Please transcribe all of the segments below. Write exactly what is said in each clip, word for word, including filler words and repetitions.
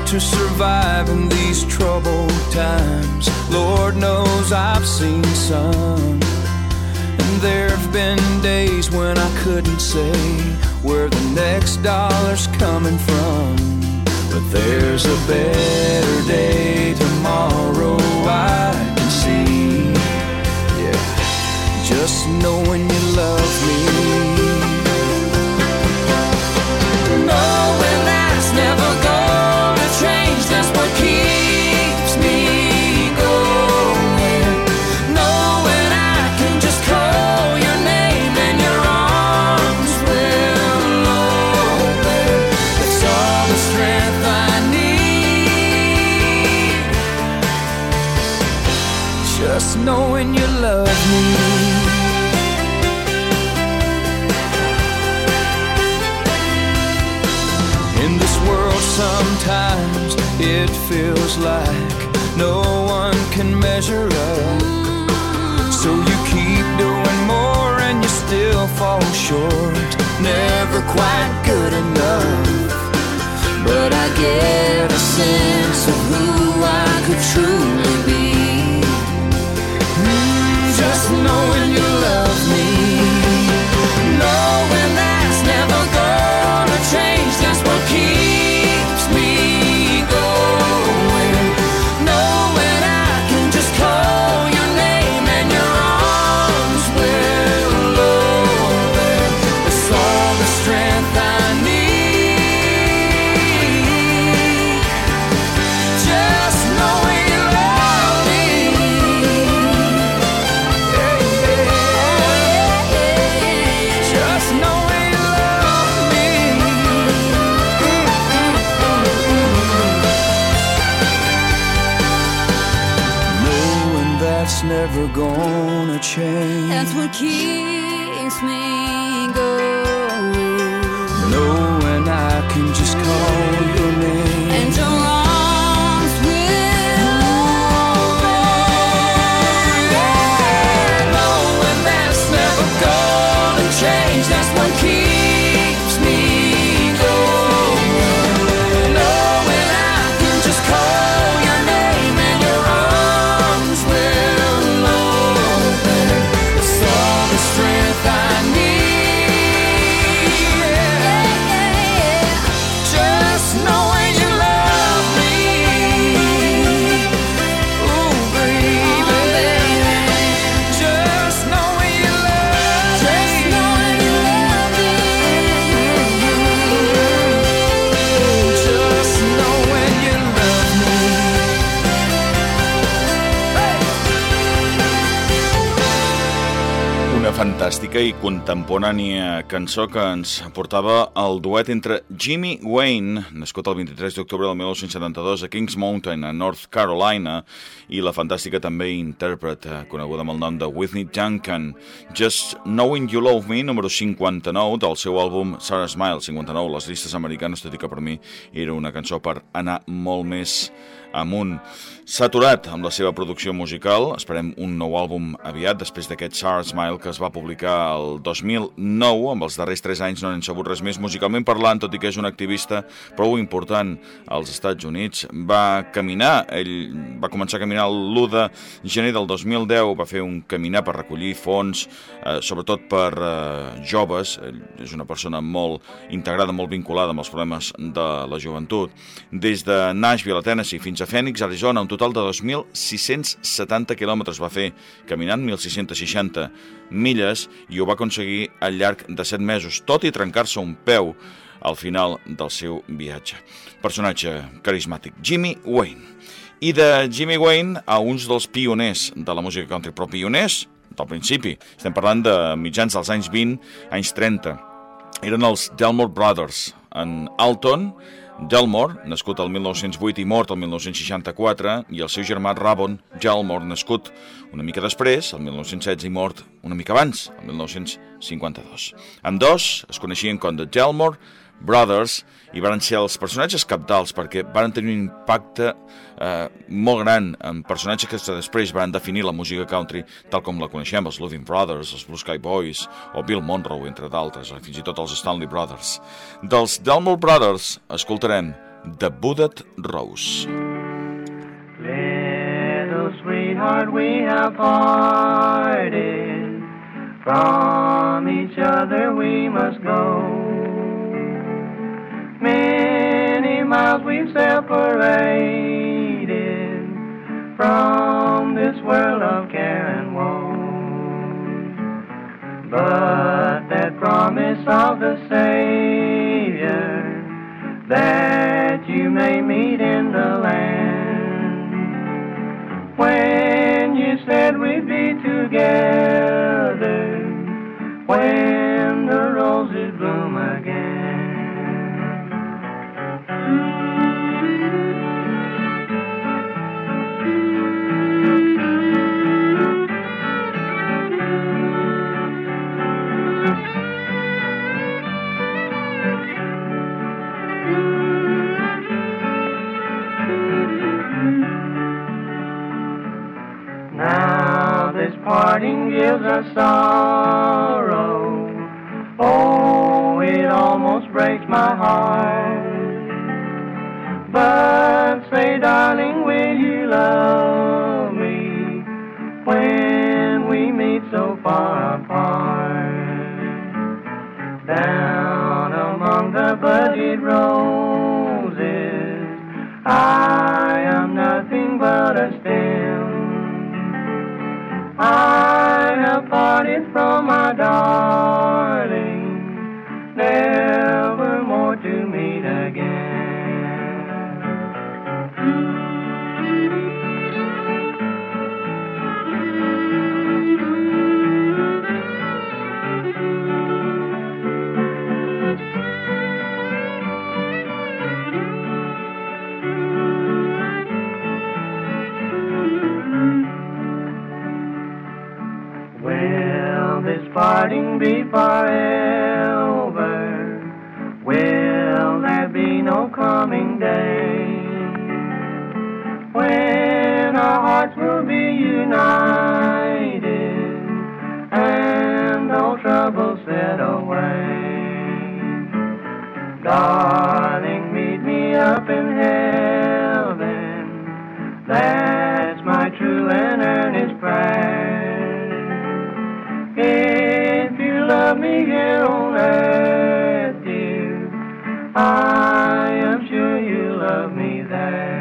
to survive in these troubled times. Lord knows I've seen some, and there've been days when I couldn't say where the next dollar's coming from. But there's a better day tomorrow I can see. Yeah, just knowing you love me. Knowing that's never gonna change, that's what keeps me going. Knowing I can just call your name and your arms will open. It's all the strength I need, just knowing you love me. Sometimes it feels like no one can measure up. So you keep doing more and you still fall short. Never quite good enough. But I get a sense of who I could truly be. Mm, just knowing you love me. Knowing that's never gonna change, that's what keeps me going. Knowing I can just call your name and your arms will open. It's all the strength I need, just knowing you love me. Yeah, yeah. Just knowing you love me. That's never gonna change. That's what keeps me going. Knowing I can just call your name and your arms will open. Yeah. Knowing that's never gonna change. That's what keeps me going. Knowing I can just call your name and your arms will open. It's all the strength I need. Yeah. Just knowing you love me. Ooh, baby. Just knowing you love me. Just knowing you love me. Just knowing you love me. Una fantàstica i contemporània cançó que ens portava el duet entre Jimmy Wayne, nascut el vint-i-tres d'octubre del mil nou-cents setanta-dos a Kings Mountain, a North Carolina, i la fantàstica també intèrpret coneguda amb el nom de Whitney Duncan. Just Knowing You Love Me, número cinquanta-nou del seu àlbum Sarah Smile, cinquanta-nou, les llistes americanes, tot i que per mi era una cançó per anar molt més amunt. S'ha aturat amb la seva producció musical, esperem un nou àlbum aviat, després d'aquest Sarah Smile que es va publicar el dos mil nou, amb els darrers tres anys no n'hem sabut res més musicalment parlant, tot i que és un activista prou important als Estats Units. Va caminar, ell va començar a caminar l'u de gener del dos mil deu, va fer un caminar per recollir fons, eh, sobretot per eh, joves. Ell és una persona molt integrada, molt vinculada amb els problemes de la joventut. Des de Nashville, a Tennessee, fins a Phoenix, Arizona, un total de dos mil sis-cents setanta quilòmetres va fer caminant, mil sis-cents seixanta milles, i ho va aconseguir al llarg de set mesos, tot i trencar-se un peu al final del seu viatge. Personatge carismàtic, Jimmy Wayne. I de Jimmy Wayne a uns dels pioners de la música country, però pioners del principi. Estem parlant de mitjans dels anys vint, anys trenta. Eren els Delmore Brothers, en Alton Delmore, nascut el mil nou-cents vuit i mort el mil nou-cents seixanta-quatre, i el seu germà Ravon Delmore, nascut una mica després, el mil nou-cents setze, i mort una mica abans, el mil nou-cents cinquanta-dos. Ambdós es coneixien com The Delmore Brothers i van ser els personatges cabdals perquè van tenir un impacte eh, molt gran en personatges que després van definir la música country tal com la coneixem, els Loving Brothers, els Blue Sky Boys o Bill Monroe, entre d'altres, o fins i tot els Stanley Brothers. Dels Delmore Brothers escoltarem The Budded Rose. Little sweetheart, we have parted. From each other we must go. Many miles we've separated from this world of care and woe. But that promise of the Savior that you may meet in the land, when you said we'd be together, when the roses bloom again. Now this parting gives us sorrow. Oh, it almost breaks my heart. But say, darling, will you love me when we meet so far apart? Down among the budded roses, I am nothing but a stem. I have parted from my darling, never more to meet again. Parting be forever, will there be no coming day when our hearts will be united and all troubles set away? Darling, meet me up in heaven, that's my true and earnest prayer. If you love me here on earth, dear, I am sure you love me there.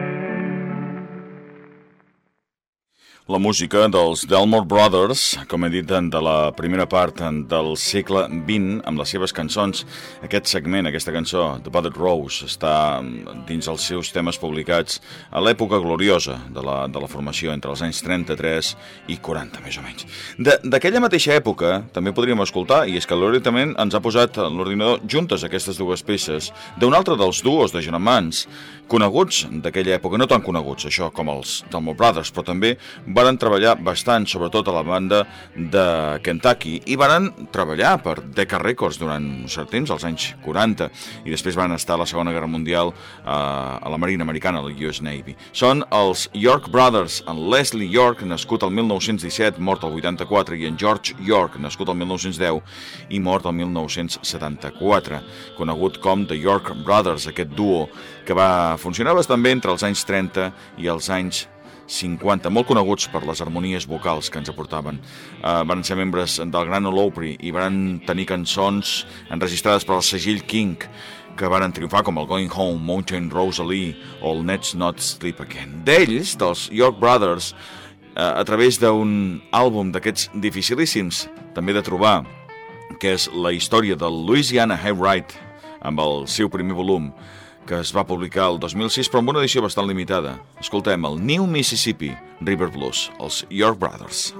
La música dels Delmore Brothers, com he dit, de la primera part del segle vint, amb les seves cançons. Aquest segment, aquesta cançó, The Budded Rose, està dins els seus temes publicats a l'època gloriosa de la, de la formació, entre els anys trenta-tres i quaranta, més o menys. D'aquella mateixa època, també podríem escoltar, i és que l'orientament ens ha posat a l'ordinador juntes aquestes dues peces, d'un altre dels duos de germans, coneguts d'aquella època, no tan coneguts, això, com els Delmore Brothers, però també varen treballar bastant, sobretot a la banda de Kentucky, i varen treballar per Decca Records durant un cert temps, als anys quaranta, i després van estar a la Segona Guerra Mundial eh, a la Marina Americana, a la U S Navy. Són els York Brothers, en Leslie York, nascut el mil nou-cents disset, mort el vuitanta-quatre, i en George York, nascut el mil nou-cents deu i mort el mil nou-cents setanta-quatre, conegut com The York Brothers, aquest duo que va funcionar bastant bé entre els anys trenta i els anys cinquanta, molt coneguts per les harmonies vocals que ens aportaven. Uh, van ser membres del Gran Ole Opry i van tenir cançons enregistrades per el segell King que van triomfar, com el Going Home, Mountain Rosalie o el Let's Not Sleep Again. D'ells, dels York Brothers, uh, a través d'un àlbum d'aquests dificilíssims també de trobar, que és la història del Louisiana Hayride, amb el seu primer volum, que es va publicar el dos mil sis, però amb una edició bastant limitada. Escoltem el New Mississippi River Blues, els York Brothers.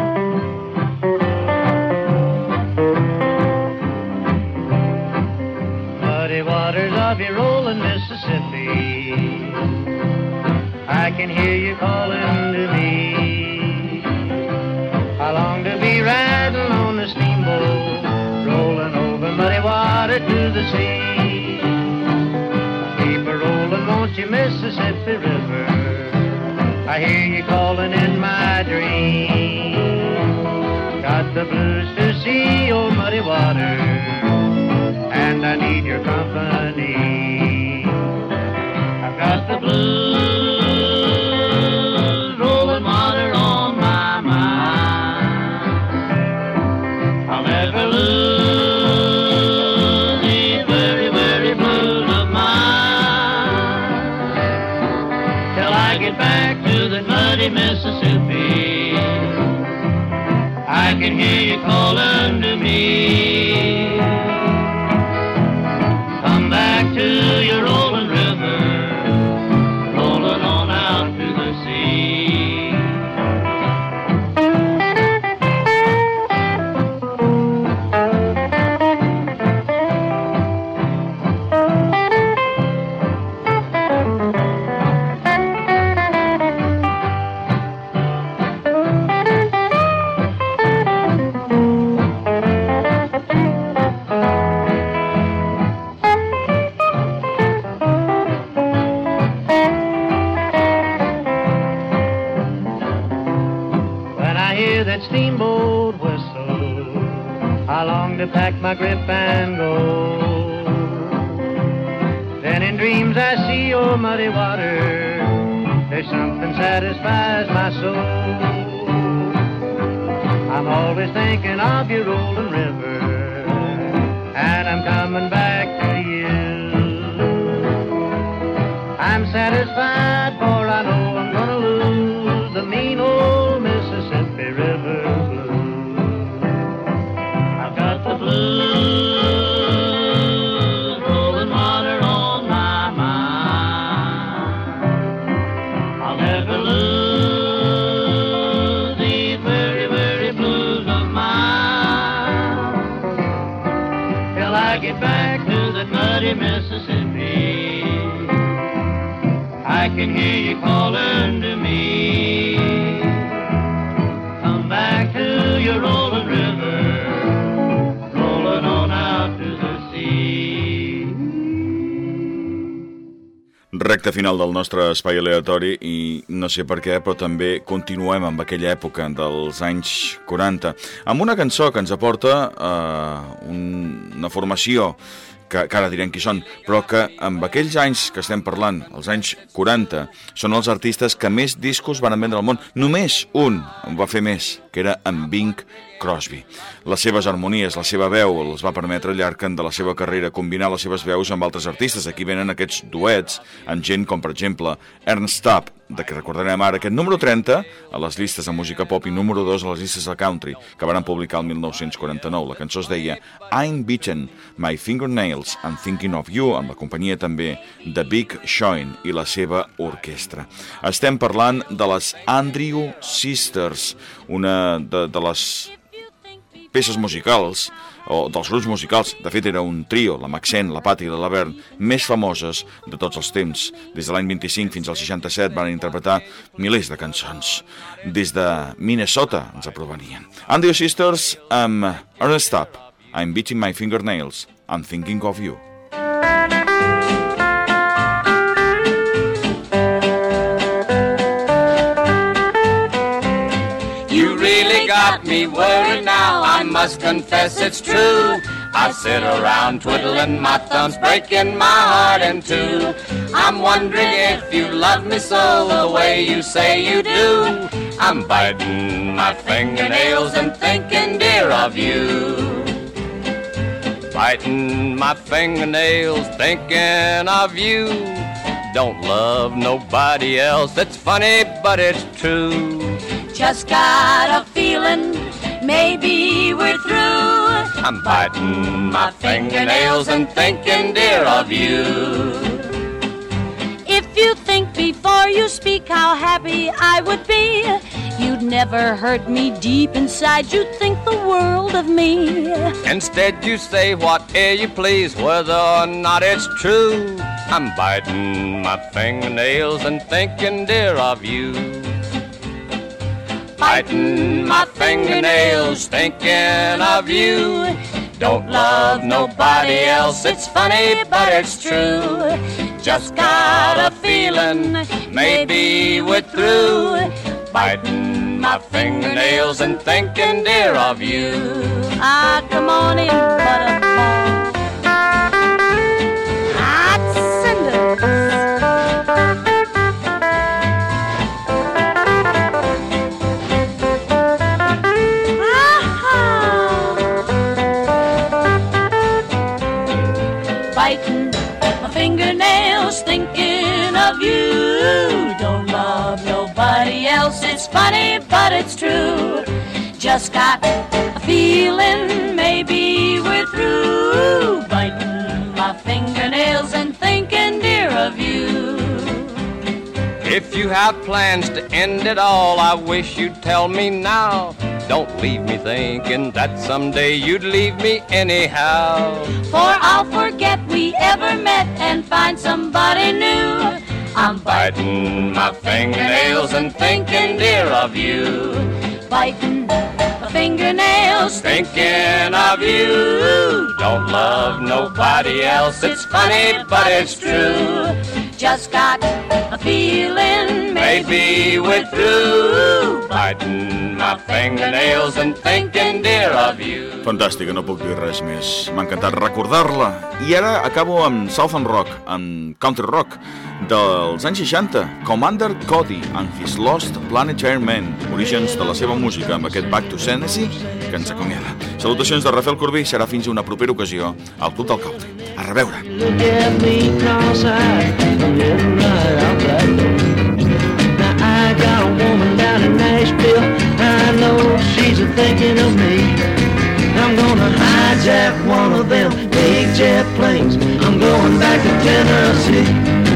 Muddy waters of your rolling Mississippi, I can hear you calling to me. I long to be riding on the steamboat, rolling over muddy water to the sea. Won't you, Mississippi River, I hear you calling in my dream. Got the blues to see old muddy water, and I need your company. muddy Mississippi. I can hear you calling to me. Come back to your rolling river, rolling on out to the sea. Steamboat whistle, I long to pack my grip and go. Then in dreams I see your muddy water, there's something satisfies my soul. I'm always thinking of your rolling river, and I'm coming back to you. I'm satisfied, for I know I'm gonna lose the mean old Mississippi River blues. I've got the blues, rolling water on my mind. I'll never lose these very, very blues of mine till I get back to the muddy Mississippi. I can hear you calling to me. Come back to your rolling river, rolling on out to the sea. Recte final del nostre espai aleatori i no sé per què, però també continuem amb aquella època dels anys quaranta, amb una cançó que ens aporta eh, un, una formació que, que ara direm qui són, però que amb aquells anys que estem parlant, els anys quaranta, són els artistes que més discos van vendre al món. Només un en va fer més, que era en Bing Crosby. Les seves harmonies, la seva veu, els va permetre al llarg de la seva carrera combinar les seves veus amb altres artistes. Aquí venen aquests duets amb gent com, per exemple, Ernst Tubb, de què recordarem ara aquest número trenta a les llistes de música pop i número dos a les llistes de country, que van publicar el mil nou-cents quaranta-nou. La cançó es deia I'm Beating My Fingernails and Thinking of You, amb la companyia també de Big Sean i la seva orquestra. Estem parlant de les Andrew Sisters, una de, de les peces musicals, o dels grups musicals, de fet era un trio, la Maxine, la Patti i la Laverne, més famoses de tots els temps. Des de l'any vint-i-cinc fins al seixanta-set van interpretar milers de cançons. Des de Minnesota ens provenien. Andrew Sisters amb Ernst Tubb, I'm Beating My Fingernails, I'm Thinking of You. Got me worried now, I must confess it's true. I sit around twiddling my thumbs, breaking my heart in two. I'm wondering if you love me so, the way you say you do. I'm biting my fingernails and thinking, dear, of you. Biting my fingernails, thinking of you. Don't love nobody else, it's funny but it's true. Just got a feeling, maybe we're through. I'm biting my fingernails and thinking, dear, of you. If you think before you speak how happy I would be, you'd never hurt me deep inside, you'd think the world of me. Instead you say whatever you please, whether or not it's true. I'm biting my fingernails and thinking, dear, of you. Biting my fingernails, thinking of you. Don't love nobody else, it's funny but it's true. Just got a feeling, maybe we're through. Biting my fingernails and thinking, dear, of you. Ah, come on in, butterball. Hot cinders. Biting my fingernails, thinking of you. Don't love nobody else, else. It's funny, but it's true. Just got a feeling maybe we're through. Biting my fingernails and thinking, dear, of you. If you have plans to end it all, I wish you'd tell me now. Don't leave me thinking that someday you'd leave me anyhow. For I'll forget we ever met and find somebody new. I'm Biting my fingernails and thinking, dear, of you. biting my fingernails, Thinking of you. Don't love nobody else. It's funny, but it's true. just got a feeling Maybe we're through. Biting my fingernails and thinking, dear, of you. Fantàstica, no puc dir res més. M'ha encantat recordar-la. I ara acabo amb Southern Rock, amb Country Rock, dels anys seixanta. Commander Cody and His Lost Planet Airmen, orígens de la seva música amb aquest Back to Tennessee que ens acomiada. Salutacions de Rafael Corbí, serà fins a una propera ocasió al Club del Country. A reveure. Look at me cross-eyed, I'm living right out that door. Now I got a woman down in Nashville, I know she's a thinking of me. I'm gonna hijack one of them big jet planes, I'm going back to Tennessee.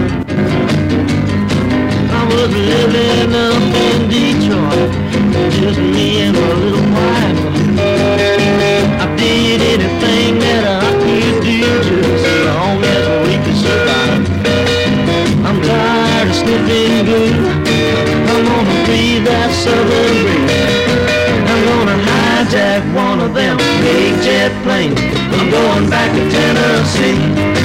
I was living up in Detroit, just me and my little wife. I did anything that I could do just as long as we could survive. I'm tired of sniffing glue, I'm gonna breathe that southern breeze. I'm gonna hijack one of them big jet planes, I'm going back to Tennessee.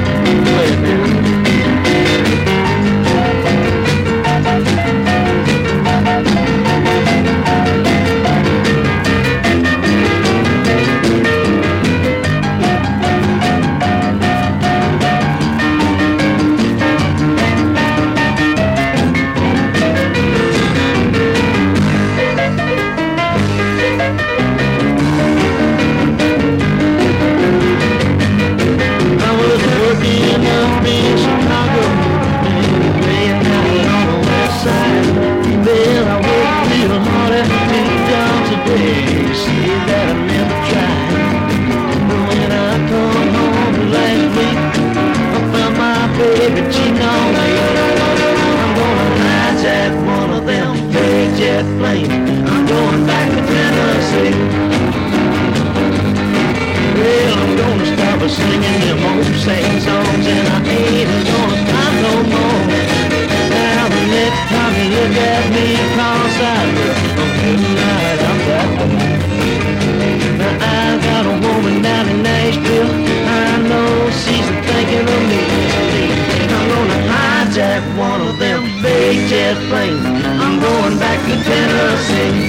Singing them old sad songs, and I ain't gonna stop no more. Now the next time you look at me cross-eyed, I'm getting right out that door. Now I got a woman down in Nashville, I know she's thinking of me. I'm gonna hijack one of them big jet planes, I'm going back to Tennessee.